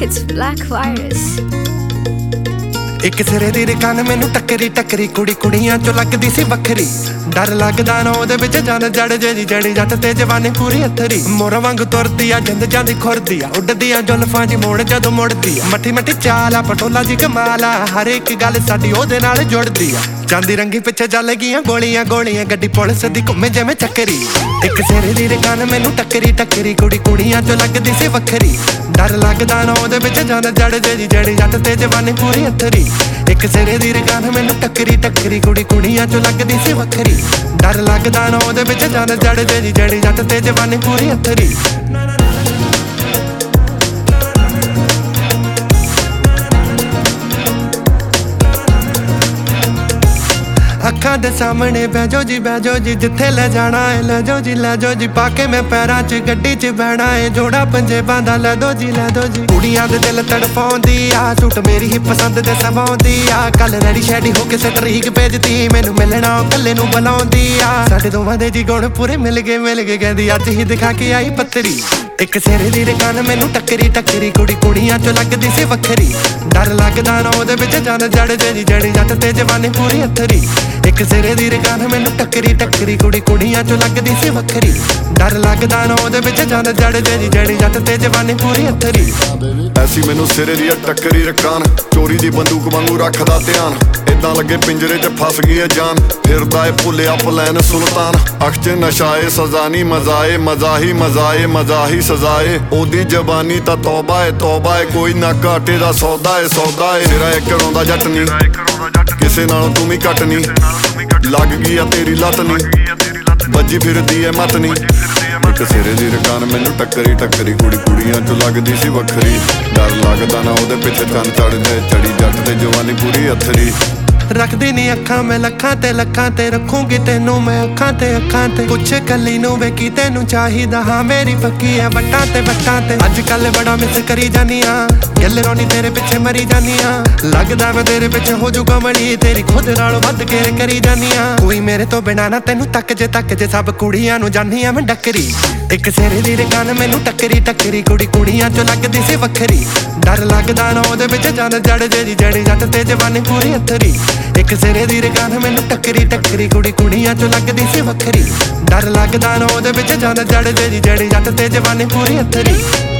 It's Black Virus. ਇੱਕ ਸਿਰੇ ਦੀ ਰਕਾਨ ਮੈਨੂੰ ਟੱਕਰੀ ਟੱਕਰੀ ਕੁੜੀ ਕੁੜੀਆਂ ਚੋਂ ਲੱਗਦੀ ਸੀ ਵੱਖਰੀ ਡਰ ਲੱਗਦਾ ਨਾ ਉਹਦੇ ਵਿੱਚ ਜਾਨ ਜੜ ਜੇ ਜੜੀ ਜੱਟ ਤੇ ਜਵਾਨੀ ਪੂਰੀ ਅਥਰੀ ਮੋਰਾਂ ਵਾਂਗ ਤੁਰਦੀ ਆ ਜਿੰਦ ਜਾਂਦੀ ਖੁਰਦੀ ਆ ਉੱਡਦੀ ਆ ਜੁਲਫਾਂ ਜੀ ਮੋੜ ਜਦੋਂ ਮੁੜਦੀ ਆ ਮੱਠੀ ਮੱਠੀ ਚਾਲ ਆ ਪਟੋਲਾ ਜੀ ਕਮਾਲ ਆ ਹਰ ਇੱਕ ਗੱਲ ਸਾਡੀ ਉਹਦੇ ਨਾਲ ਜੁੜਦੀ ਆ ਚਾਂਦੀ ਰੰਗੀ ਪਿੱਛੇ ਚੱਲ ਗਈਆਂ ਗੋਲੀਆਂ ਗੋਲੀਆਂ ਗੱਡੀ ਪੁਲਿਸ ਦੀ ਘੁੰਮੇ ਜਿਵੇਂ ਚੱਕਰੀ ਇੱਕ ਸਿਰੇ ਦੀ ਰਕਾਨ ਮੈਨੂੰ ਟੱਕਰੀ ਟੱਕਰੀ ਕੁੜੀ ਕੁੜੀਆਂ ਚੋਂ ਲੱਗਦੀ ਸੀ ਵੱਖਰੀ ਡਰ ਲੱਗਦਾ ਨਾ ਉਹਦੇ ਵਿੱਚ ਜਾਨ ਜੜ ਜੇ ਜੜੀ ਜੱਟ ਤੇ ਜਵਾਨੀ ਪੂਰੀ ਅਥਰੀ ਇੱਕ ਸਿਰੇ ਦੀ ਰਕਾਨ ਮੈਨੂੰ ਟੱਕਰੀ ਟੱਕਰੀ ਕੁੜੀ ਕੁੜੀਆਂ ਚੋਂ ਲੱਗਦੀ ਸੀ ਵੱਖਰੀ ਡਰ ਲੱਗਦਾ ਨਾ ਉਹਦੇ ਵਿੱਚ ਜਾਨ ਜੜ ਜੇ ਜੜੀ ਜੱਟ ਤੇ ਜਵਾਨੀ ਪੂਰੀ ਅਥਰੀ ਅੱਖਾਂ ਦੇ ਸਾਹਮਣੇ ਬਹਿ ਜਾਓ ਜੀ ਜਿੱਥੇ ਲੈ ਜਾਣਾ ਏ ਲੈ ਜਾਓ ਜੀ ਪਾ ਕੇ ਮੈਂ ਪੈਰਾਂ 'ਚ ਗੱਡੀ 'ਚ ਬਹਿਣਾ ਏ ਜੋੜਾ ਪੰਜੇ ਬਾਂਦਾ ਲੈ ਦੋ ਜੀ ਕੁੜੀਆਂ ਦੇ ਦਿਲ ਤੜਫਾਉਂਦੀ ਆ ਸੂਟ ਮੇਰੀ ਹੀ ਪਸੰਦ ਦੇ ਸਵਾਉਂਦੀ ਆ ਕੱਲ ਰੈਡੀ ਸ਼ੈਡੀ ਹੋ ਕੇ ਸਟਰੀਕ ਭੇਜਦੀ ਮੈਨੂੰ ਮਿਲਣਾ ਉਹ ਕੱਲੇ ਨੂੰ ਬੁਲਾਉਂਦੀ ਆ ਸਾਡੇ ਦੋਵਾਂ ਦੇ ਜੀ ਗੁਣ ਪੂਰੇ ਮਿਲ ਗਏ ਕਹਿੰਦੀ ਅੱਜ ਹੀ ਦਿਖਾ ਕੇ ਆਈ ਪੱਤਰੀ ਇੱਕ ਸਿਰੇ ਦੀ ਰਕਾਨ ਮੈਨੂੰ ਟੱਕਰੀ ਟੱਕਰੀ ਕੁੜੀ ਕੁੜੀਆਂ ਚੋਂ ਲੱਗਦੀ ਸੀ ਵੱਖਰੀ ਡਰ ਲੱਗਦਾ ਨਾ ਉਹਦੇ ਵਿੱਚ ਜਾਨ ਜੜ ਜੇ ਜੜੀ ਜੱਟ ਤੇ ਜਵਾਨੀ ਪੂਰੀ ਅਥਰੀ ਇੱਕ ਸਿਰੇ ਦੀ ਰਕਾਨ ਮੈਨੂੰ ਟੱਕਰੀ ਟੱਕਰੀ ਕੁੜੀ ਕੁੜੀਆਂ ਚੋਂ ਲੱਗਦੀ ਸੀ ਵੱਖਰੀ ਡਰ ਲੱਗਦਾ ਨਾ ਉਹਦੇ ਵਿੱਚ ਜਾਨ ਜੜ ਜੇ ਜੜੀ ਜੱਟ ਤੇ ਜਵਾਨੀ ਪੂਰੀ ਅਥਰੀ ਐਸੀ ਮੈਨੂੰ ਸਿਰੇ ਦੀ ਟੱਕਰੀ ਰਕਾਨ ਚੋਰੀ ਦੀ ਬੰਦੂਕ ਵਾਂਗੂ ਰੱਖਦਾ ਧਿਆਨ ਏਦਾਂ ਲੱਗੇ ਪਿੰਜਰੇ 'ਚ ਫਸ ਗਈ ਏ ਜਾਨ ਫਿਰਦਾ ਏ ਭੁੱਲਿਆ ਪਲੈਨ ਸੁਲਤਾਨ ਅੱਖ 'ਚ ਨਸ਼ਾ ਏ ਸਜ਼ਾ ਨੀ ਮਜ਼ਾ ਹੀ ਸਜ਼ਾ ਏ ਉਹਦੀ ਜ਼ਬਾਨੀ ਤਾਂ ਤੌਬਾ ਏ ਕੋਈ ਨਾ ਘਾਟੇ ਦਾ ਸੌਦਾ ਏ ਸਿਰਾ ਇੱਕ ਰੋਂਦਾ ਜੱਟ ਨੀ ਕਿਸੇ ਨਾਲੋਂ ਤੂੰ ਵੀ ਘੱਟ ਨੀ ਲੱਗ ਗਈ ਆ ਤੇਰੀ ਲੱਤ ਨੀ ਵੱਜੀ ਫਿਰਦੀ ਏ ਮੱਤ ਨੀ ਇੱਕ ਸਿਰੇ ਦੀ ਰਕਾਨ ਮੈਨੂੰ ਟੱਕਰੀ ਟੱਕਰੀ ਕੁੜੀ ਕੁੜੀਆਂ ਚੋਂ ਲੱਗਦੀ ਸੀ ਵੱਖਰੀ ਡਰ ਲੱਗਦਾ ਨਾ ਉਹਦੇ ਪਿੱਛੇ ਚੰਨ ਚੜ੍ਹਦੇ ਚੜੀ ਜੱਟ ਤੇ ਜਵਾਨੀ ਪੂਰੀ ਅਥਰੀ ਰੱਖਦੀ ਨੀ ਅੱਖਾਂ ਮੈਂ ਲੱਖਾਂ ਤੇ ਰੱਖੂਗੀ ਤੈਨੂੰ ਮੈਂ ਅੱਖਾਂ ਤੇ ਪੁੱਛ ਕੱਲੀ ਨੂੰ ਵੇਖੀ ਤੈਨੂੰ ਚਾਹੀਦਾ ਹਾਂ ਮੇਰੀ ਪੱਕੀ ਐ ਵੱਟਾਂ ਤੇ ਅੱਜ ਕੱਲ ਬੜਾ ਮਿਸ ਕਰੀ ਜਾਨੀ ਆ ਗੱਲ ਰੋਣੀ ਤੇਰੇ ਪਿੱਛੇ ਮਰੀ ਜਾਨੀ ਆ ਲੱਗਦਾ ਮੈਂ ਤੇਰੇ ਪਿੱਛੇ ਹੋ ਜੂਗਾ ਮਣੀ ਤੇਰੀ ਖੁਦ ਨਾਲੋਂ ਵੱਧ ਕੇ ਕਰੀ ਜਾਨੀ ਆ ਕੋਈ ਮੇਰੇ ਤੋਂ ਬਿਨਾਂ ਨਾ ਤੈਨੂੰ ਤੱਕ ਜੇ ਸਭ ਕੁੜੀਆਂ ਨੂੰ ਜਾਨੀ ਆ ਮੈਂ ਡੱਕਰੀ ਇੱਕ ਸਿਰੇ ਦੀ ਰਕਾਨ ਮੈਨੂੰ ਟੱਕਰੀ ਟੱਕਰੀ ਕੁੜੀ ਕੁੜੀਆਂ ਚੋਂ ਲੱਗਦੀ ਸੀ ਵੱਖਰੀ ਡਰ ਲੱਗਦਾ ਨਾ ਉਹਦੇ ਵਿੱਚ ਜਾਨ ਜੜ ਜੇ ਜੜੀ ਜੱਟ ਤੇ ਜਵਾਨੀ ਪੂਰੀ ਅਥਰੀ ਇੱਕ ਸਿਰੇ ਦੀ ਰਕਾਨ ਮੈਨੂੰ ਟੱਕਰੀ ਟੱਕਰੀ ਕੁੜੀ ਕੁੜੀਆਂ ਚੋਂ ਲੱਗਦੀ ਸੀ ਵੱਖਰੀ ਡਰ ਲੱਗਦਾ ਨਾ ਉਹਦੇ ਵਿੱਚ ਜਾਨ ਜੜ ਜੇ ਜੜੀ ਜੱਟ ਤੇ ਜਵਾਨੀ ਪੂਰੀ ਅਥਰੀ